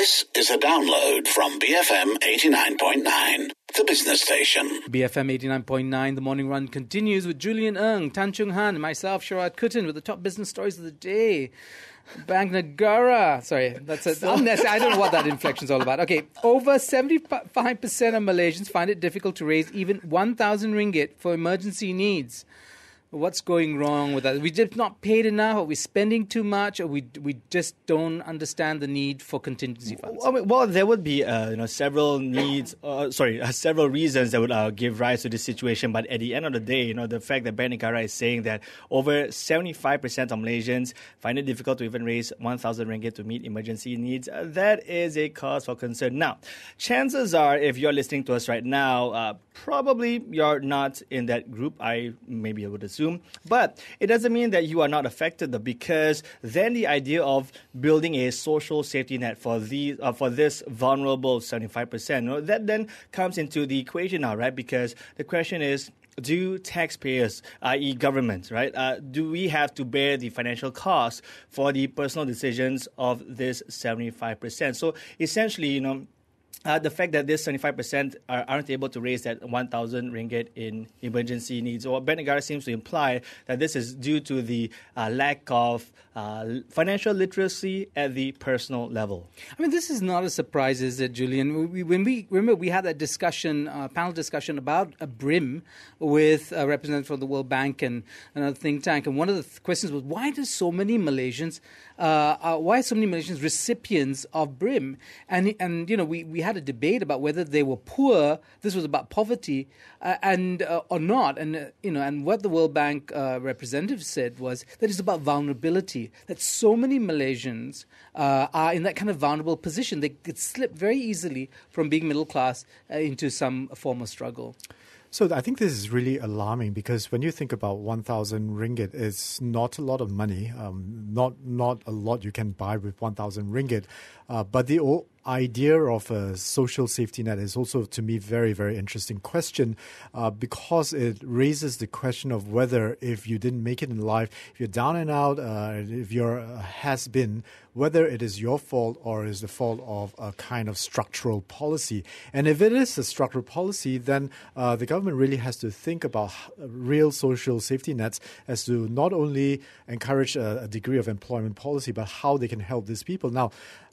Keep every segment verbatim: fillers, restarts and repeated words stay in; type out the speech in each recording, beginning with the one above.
This is a download from B F M eighty-nine point nine, the business station. B F M eighty-nine point nine, the morning run continues with Julian Ng, Tan Chung Han, and myself, Sharad Kuttan, with the top business stories of the day. Bank Negara. Sorry, that's a, unnecessary. I don't know what that inflection's all about. Okay, over seventy-five percent of Malaysians find it difficult to raise even one thousand ringgit for emergency needs. What's going wrong with that? We just not paid enough, or we're spending too much, or we we just don't understand the need for contingency funds? Well, well there would be uh, you know several needs, uh, sorry, uh, several reasons that would uh, give rise to this situation. But at the end of the day, you know, the fact that Bank Negara is saying that over seventy-five percent of Malaysians find it difficult to even raise one thousand ringgit to meet emergency needs, uh, that is a cause for concern. Now, chances are, if you're listening to us right now, uh, probably you're not in that group. I maybe I would assume. But it doesn't mean that you are not affected, though, because then the idea of building a social safety net for these uh, for this vulnerable seventy-five percent, you know, that then comes into the equation now, right? Because the question is, do taxpayers, that is government, right, uh, do we have to bear the financial cost for the personal decisions of this seventy-five percent? So essentially, you know, Uh, the fact that this seventy-five percent are, aren't able to raise that one thousand ringgit in emergency needs, or Bank Negara seems to imply that this is due to the uh, lack of uh, financial literacy at the personal level. I mean, this is not a surprise, is it, Julian? We, when we remember, we had that discussion, uh, panel discussion about a B R I M with a representative from the World Bank and another think tank, and one of the th- questions was, why do so many Malaysians, uh, uh, why are so many Malaysians recipients of B R I M? And and you know, we we had a debate about whether they were poor. This was about poverty, uh, and uh, or not. And uh, you know, and what the World Bank uh, representative said was that it's about vulnerability. That so many Malaysians uh, are in that kind of vulnerable position. They could slip very easily from being middle class uh, into some form of struggle. So I think this is really alarming, because when you think about one thousand ringgit, it's not a lot of money, um, not not a lot you can buy with one thousand ringgit. Uh, but the o- idea of a social safety net is also, to me, very, very interesting question, uh, because it raises the question of whether, if you didn't make it in life, if you're down and out, uh, if you're a has-been, whether it is your fault or is the fault of a kind of structural policy. And if it is a structural policy, then uh, the government really has to think about real social safety nets as to not only encourage a, a degree of employment policy, but how they can help these people. Now,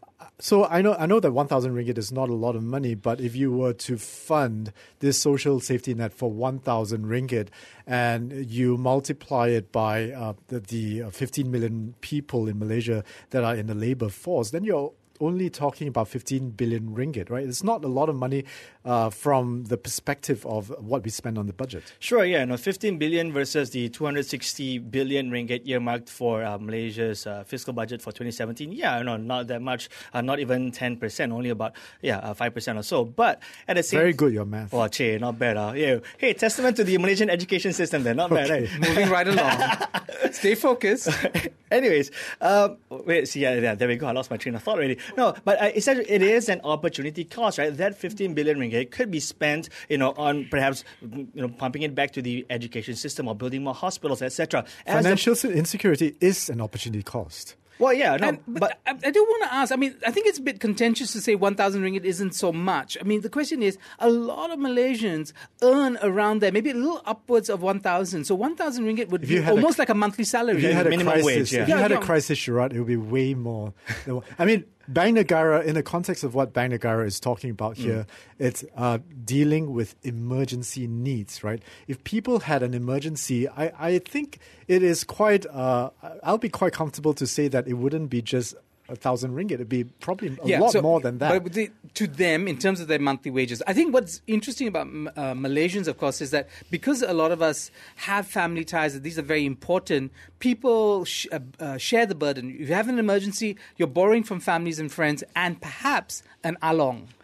So I know I know that one thousand ringgit is not a lot of money, but if you were to fund this social safety net for one thousand ringgit and you multiply it by uh, the, the fifteen million people in Malaysia that are in the labor force, then you're only talking about fifteen billion ringgit, right? It's not a lot of money uh, from the perspective of what we spend on the budget. Sure, yeah. No, fifteen billion versus the two hundred sixty billion ringgit earmarked for uh, Malaysia's uh, fiscal budget for twenty seventeen. Yeah, no, not that much. Uh, not even ten percent, only about, yeah, uh, five percent or so. But at the same... Very good, your math. Oh, che, not bad. Uh. Yeah. Hey, testament to the Malaysian education system there. Not okay. bad, right? Moving right along. Stay focused. Anyways, um, wait, see, yeah, yeah, there we go. I lost my train of thought already. No, but uh, essentially, it is an opportunity cost, right? That fifteen billion ringgit could be spent, you know, on perhaps, you know, pumping it back to the education system or building more hospitals, et cetera. Financial the, insecurity is an opportunity cost. Well, yeah, no, and, but, but I, I do want to ask, I mean, I think it's a bit contentious to say one thousand ringgit isn't so much. I mean, the question is, a lot of Malaysians earn around there, maybe a little upwards of one thousand. So one thousand ringgit would be almost a, like a monthly salary. If you had a minimum crisis, wage, yeah. If you yeah, had yeah. a crisis, Sharad, it would be way more. I mean, Bank Negara, in the context of what Bank Negara is talking about here, mm. it's uh, dealing with emergency needs, right? If people had an emergency, I, I think it is quite, uh, I'll be quite comfortable to say that it wouldn't be just a thousand ringgit. It'd be probably a yeah, lot so, more than that. But the, to them, in terms of their monthly wages, I think what's interesting about uh, Malaysians, of course, is that because a lot of us have family ties, that these are very important, people sh- uh, uh, share the burden. If you have an emergency, you're borrowing from families and friends and perhaps an along.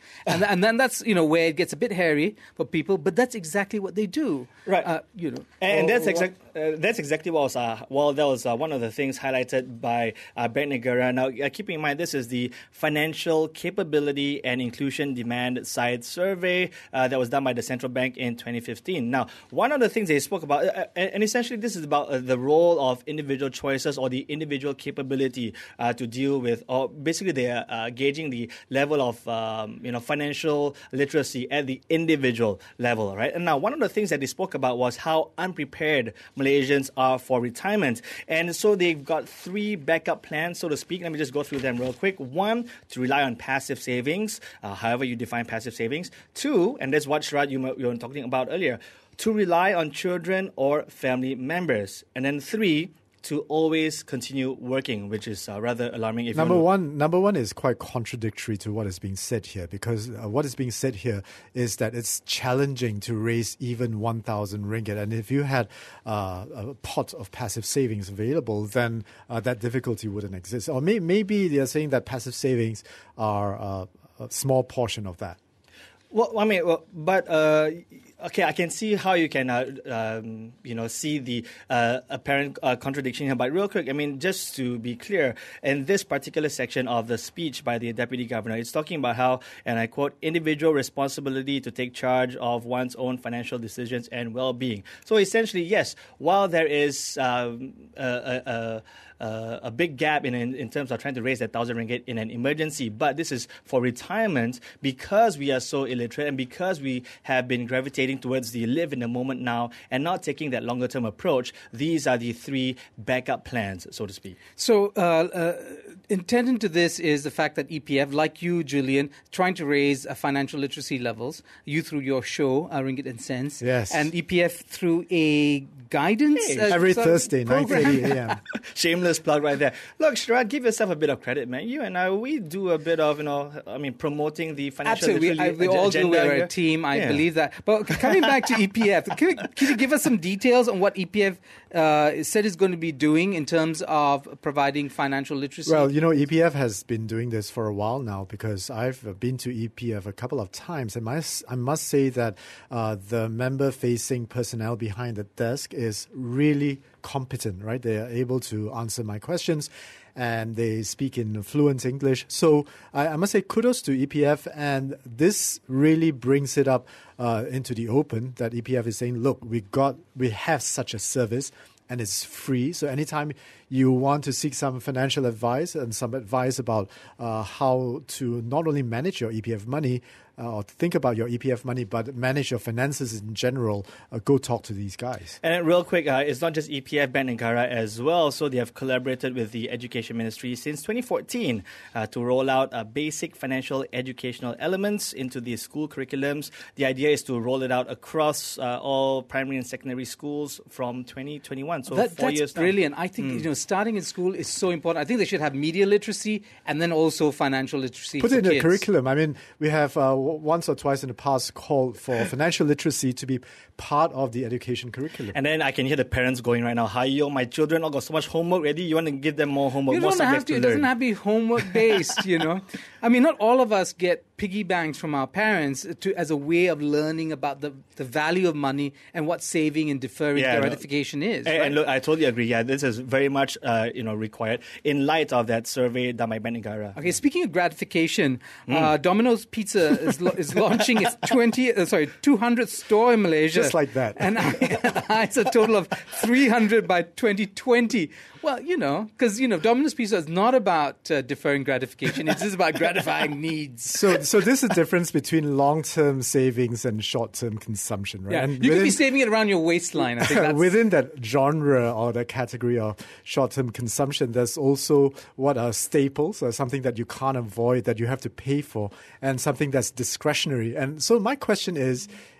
And, and then that's, you know, where it gets a bit hairy for people, but that's exactly what they do. Right. Uh, you know. And or, that's or, exact, uh, that's exactly what was, uh, well, that was uh, one of the things highlighted by uh, Brent Negara. Now, uh, keeping in mind, this is the Financial Capability and Inclusion Demand Side Survey uh, that was done by the Central Bank in twenty fifteen. Now, one of the things they spoke about, uh, and essentially this is about uh, the role of individual choices or the individual capability uh, to deal with, or basically they are uh, gauging the level of um, you know financial literacy at the individual level, right? And now one of the things that they spoke about was how unprepared Malaysians are for retirement. And so they've got three backup plans, so to speak. Let me just go through them real quick. One, to rely on passive savings, uh, however you define passive savings. Two, and that's what Sharad you, you were talking about earlier, to rely on children or family members. And then three, to always continue working, which is uh, rather alarming. If number you one, number one is quite contradictory to what is being said here, because uh, what is being said here is that it's challenging to raise even one thousand ringgit, and if you had uh, a pot of passive savings available, then uh, that difficulty wouldn't exist. Or may- maybe they are saying that passive savings are uh, a small portion of that. Well, I mean, well, but uh, okay, I can see how you can, uh, um, you know, see the uh, apparent uh, contradiction here. But real quick, I mean, just to be clear, in this particular section of the speech by the Deputy Governor, it's talking about how, and I quote, individual responsibility to take charge of one's own financial decisions and well-being. So essentially, yes, while there is um, a, a, a Uh, a big gap in, in in terms of trying to raise that thousand ringgit in an emergency, but this is for retirement because we are so illiterate and because we have been gravitating towards the live in the moment now and not taking that longer term approach. These are the three backup plans, so to speak. So, uh, uh, intended to this is the fact that E P F, like you, Julian, trying to raise uh, financial literacy levels. You through your show, uh, Ringgit and Cents, yes, and E P F through a guidance hey, uh, every Thursday, nine thirty a.m. Shameless plug right there. Look, Sharad, give yourself a bit of credit, man. You and I, we do a bit of, you know, I mean, promoting the financial Absolutely, literacy we, I, we all do. We're here. a team. I Yeah. believe that. But coming back to E P F, can, we, can you give us some details on what E P F uh, said is going to be doing in terms of providing financial literacy? Well, you know, E P F has been doing this for a while now, because I've been to E P F a couple of times, and my, I must say that uh, the member-facing personnel behind the desk is really competent, right? They are able to answer my questions, and they speak in fluent English. So I, I must say kudos to E P F, and this really brings it up uh, into the open that E P F is saying, look, we got, we have such a service, and it's free. So anytime you want to seek some financial advice and some advice about uh, how to not only manage your E P F money, uh, or think about your E P F money, but manage your finances in general, uh, go talk to these guys. And real quick, uh, it's not just E P F, Brent Negara as well. So they have collaborated with the Education Ministry since twenty fourteen uh, to roll out uh, basic financial educational elements into the school curriculums. The idea is to roll it out across uh, all primary and secondary schools from twenty twenty-one. So that, four that's years now. brilliant. I think mm. you know, starting in school is so important. I think they should have media literacy and then also financial literacy. Put for it in kids. the curriculum. I mean, we have uh, once or twice in the past called for financial literacy to be part of the education curriculum. And then I can hear the parents going right now, hi, yo, my children all got so much homework ready. You want to give them more homework, You more don't subjects have to, to it learn. doesn't have to be homework based, you know. I mean, not all of us get piggy banks from our parents to, as a way of learning about the, the value of money and what saving and deferring Yeah, gratification no. is. And, right? and look, I totally agree. Yeah, this is very much uh, you know required in light of that survey done by Brent Negara. Okay, speaking of gratification, Mm. uh, Domino's Pizza is, lo- is launching its twenty, uh, sorry, two hundredth store in Malaysia. Just like that. And it's a total of three hundred by twenty twenty. Well, you know, because, you know, Domino's Pizza is not about uh, deferring gratification. It's just about gratifying needs. So, so this is the difference between long-term savings and short-term consumption, right? Yeah, And you could within- be saving it around your waistline. I think that's... Within that genre or the category of short-term consumption, there's also what are staples, or something that you can't avoid, that you have to pay for, and something that's discretionary. And so my question is,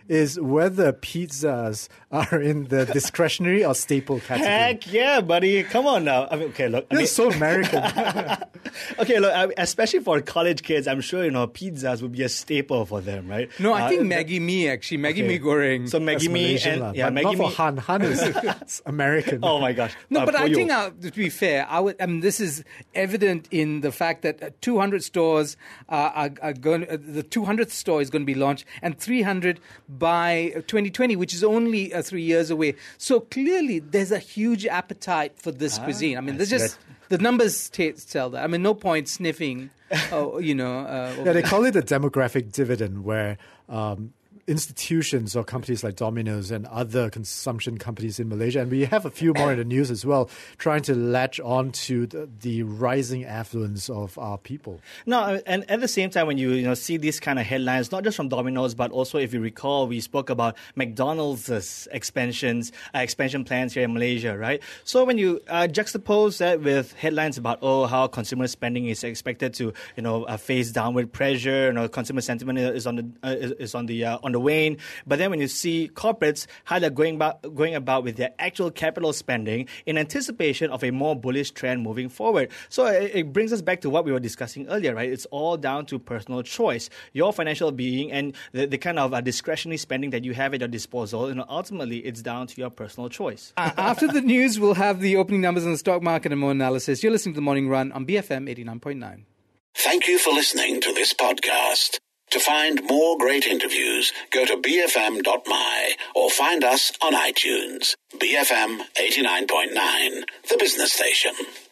is whether pizzas are in the discretionary or staple category. Heck yeah, buddy. Come on now. I mean, okay, look. I You're mean, so American. okay, look, I, especially for college kids, I'm sure, you know, pizzas would be a staple for them, right? No, I Uh, think Maggie Mee, actually. Maggie okay. Mee goreng. So Maggie That's Mee Malaysian and lah, yeah, but Maggie not for Mee. Han. Han is it's American. Oh my gosh. No, Uh, but I Poyo. think, uh, to be fair, I, would, I mean, this is evident in the fact that uh, two hundred stores uh, are, are going. Uh, the two hundredth store is going to be launched, and three hundred by twenty twenty, which is only uh, three years away. So clearly, there's a huge appetite for this Ah, cuisine. I mean, I there's see just that. the numbers t- tell that. I mean, no point sniffing. Oh, you know. Uh, Yeah, they call it a demographic dividend, where um, institutions or companies like Domino's and other consumption companies in Malaysia, and we have a few more in the news as well, trying to latch on to the, the rising affluence of our people. No, and at the same time, when you you know see these kind of headlines, not just from Domino's, but also if you recall, we spoke about McDonald's expansions, uh, expansion plans here in Malaysia, right? So when you uh, juxtapose that with headlines about oh how consumer spending is expected to you know uh, face downward pressure, you know consumer sentiment is on the uh, is, is on the uh, on the wane, but then when you see corporates how they're going about going about with their actual capital spending in anticipation of a more bullish trend moving forward, so it, it brings us back to what we were discussing earlier, right? It's all down to personal choice, your financial being, and the, the kind of uh, discretionary spending that you have at your disposal. You know, ultimately, it's down to your personal choice. Uh, after the news, we'll have the opening numbers on the stock market and more analysis. You're listening to The Morning Run on B F M eighty-nine point nine. Thank you for listening to this podcast. To find more great interviews, go to b f m dot m y or find us on iTunes. B F M eighty-nine point nine, the business station.